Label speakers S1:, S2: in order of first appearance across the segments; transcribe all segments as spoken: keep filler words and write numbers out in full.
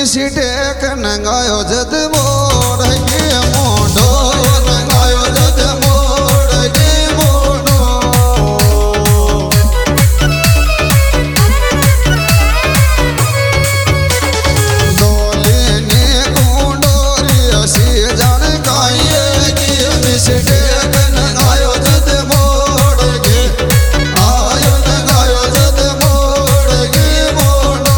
S1: मिसिटेक नंगायो जद मोड़ के मोड़ो नंगायो जद मोड़ के मोड़ो डोले ने कुंडोरी सी जान गाये की मिसिटेक नंगायो जद मोड़ के आयो नंगायो जद मोड़ के मोड़ो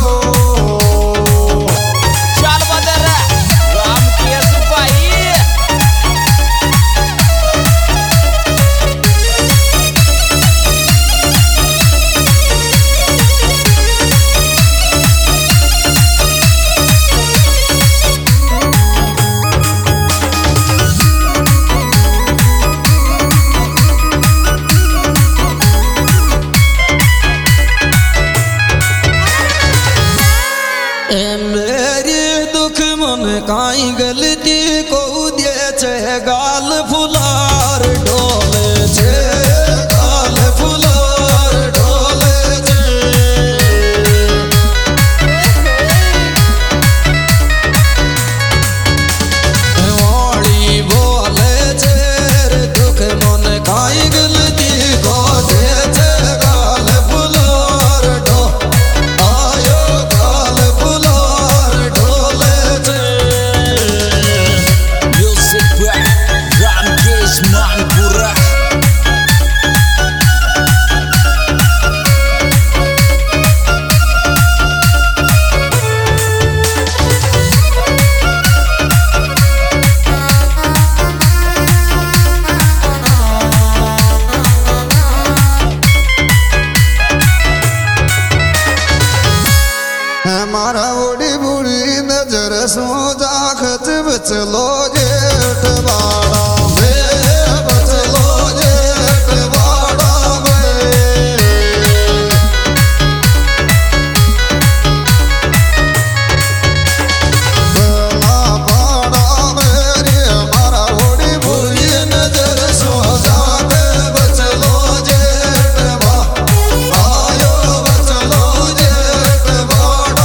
S1: काई गलती को दे छे गाल फुलार डोले छे गाल फुलार डोले छे वाड़ी बोले छे रे दुख मन काई गलती को दे छे गाल फुलार डो आयो गाल फुलार डोले छे हमारा बड़ी बुरी नजर सो जाखत बचलो जेठ बाड़ा में बचलो जेठ बाड़ा में बला बाड़ा मेरी हमारा बड़ी बुरी नजर सो जाखत बचलो जेठ बा आयो बचलो जेठ बाड़ा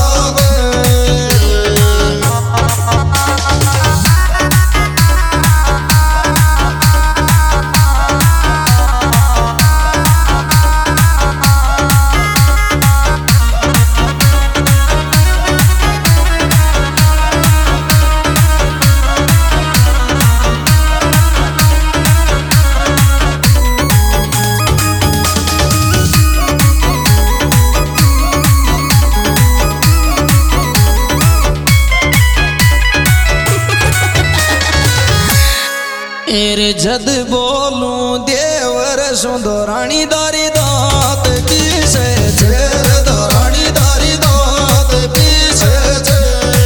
S1: एरे जद बोलूं देवर सुंदरानी दारी दात पीसे छेर दरानी दारी दात पीसे छे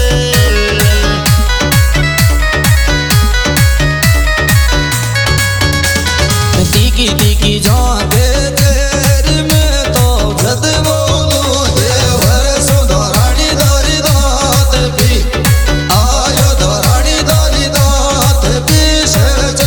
S1: तीकी तीकी जाते तेर में तो जद बोलूं देवर सुंदरानी दारी दात पी आयो दरानी दारी दात पीसे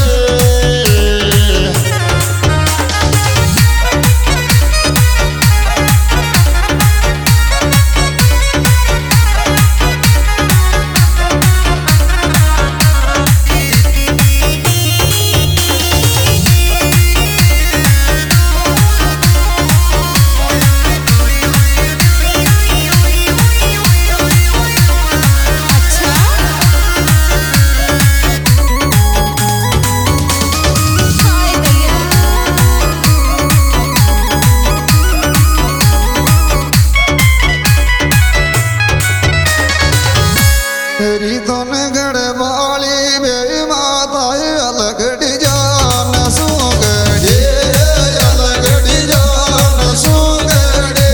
S1: रिदन गढ़वाली बे माता अलग डिजान सुगड़े अलग डिजान सुगड़े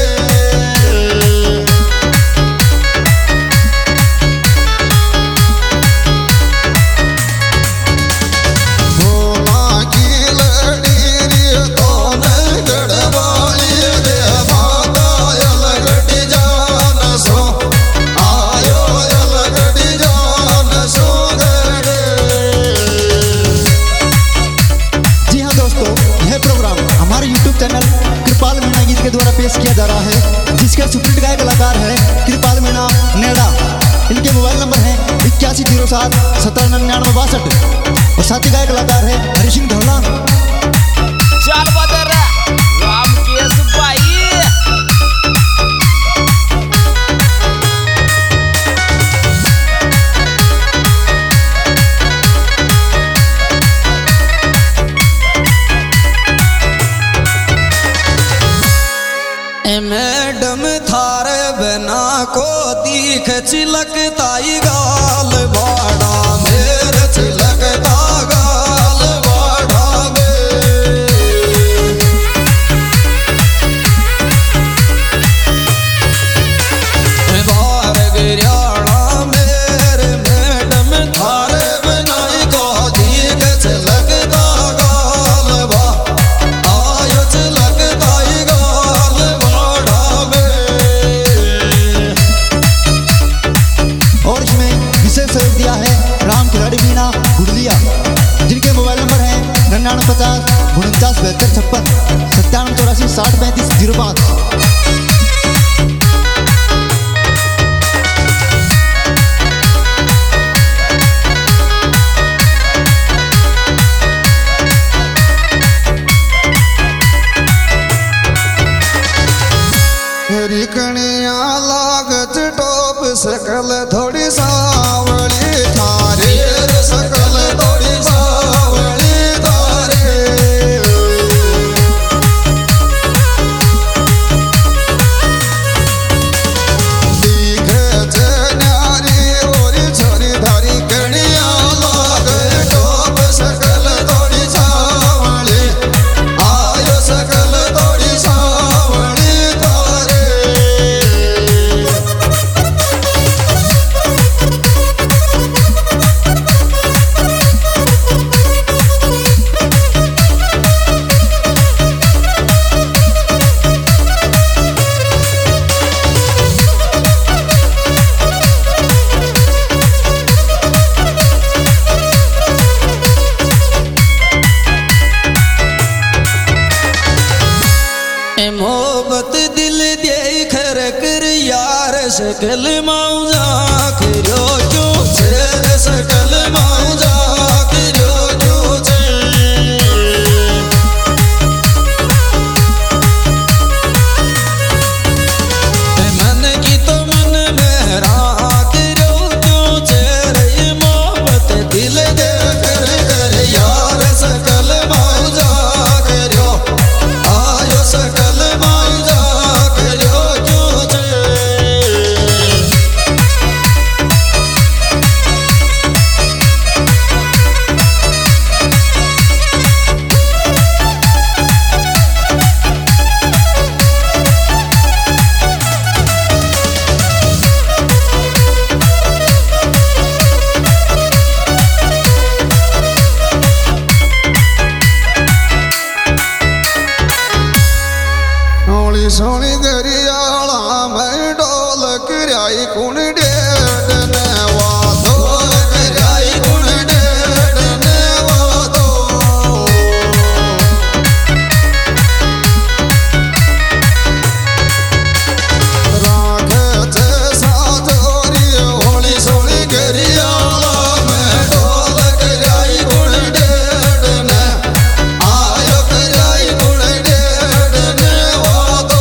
S1: भोला की लड़ी रिदन गढ़वाली बे माता अलग डिजान सो आयो अलग डिजान सुगड़े।
S2: जी हाँ दोस्तों, यह प्रोग्राम हमारे यूट्यूब चैनल कृपाल मीणा गीत के द्वारा पेश किया जा रहा है, जिसके सुप्रसिद्ध गायक कलाकार है कृपाल मीणा नेड़ा। इनके इक्यासी जीरो सात सत्रह निन्यानवे बासठ और साथी गायक कलाकार है हरि सिंह ढोला।
S3: चाल बदर राम केस भाई
S1: मैडम थारे बिना को दीख चिलकताई गाल बाड़ा मेरे चिलकता गाल बाड़ा बे बार गिरियाणा मेरे मैडम थारे बिना को दीख चिलकता गाल बा आयो चिलकताई गाल
S2: और इसमें विशेष सहयोग दिया है राम खिलाड़ी मीना गुड़लिया, जिनके मोबाइल नंबर है निन्यानवे पचास उनचास बहत्तर छप्पन सत्तानवे चौरासी साठ पैंतीस जीरो पाँच।
S1: रिकणिया लागत टोप सकल थोड़ी सावली थारे सकल थोड़ी सावली थारे दिखे न्यारी ओरी छोरी धारी कणिया लागत टोप सकल थोड़ी सावली आयो सकल थोड़ी सावली थारे मोहब्बत दिल दे खर कर यार सकल मौजा करो क्यों शेर सकल मौजा करो क्यों मन की तो मन मेरा करो क्यों शेर मोहब्बत दिल दे कर कर यार सकल मौजा करो आयो सकल मौजा करो क्यों सोनी गरियाला मैं डोल कराई कुण डेढ़ ने वादो कराई कुण डेढ़ ने वादो राखे थे साजोरी होली सोनी गरियाला मैं डोल कराई कुण डेढ़ ने आयो कराई कुण डेढ़ ने वादो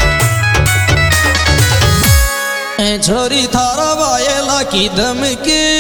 S1: छोरी थारा वायला की दम के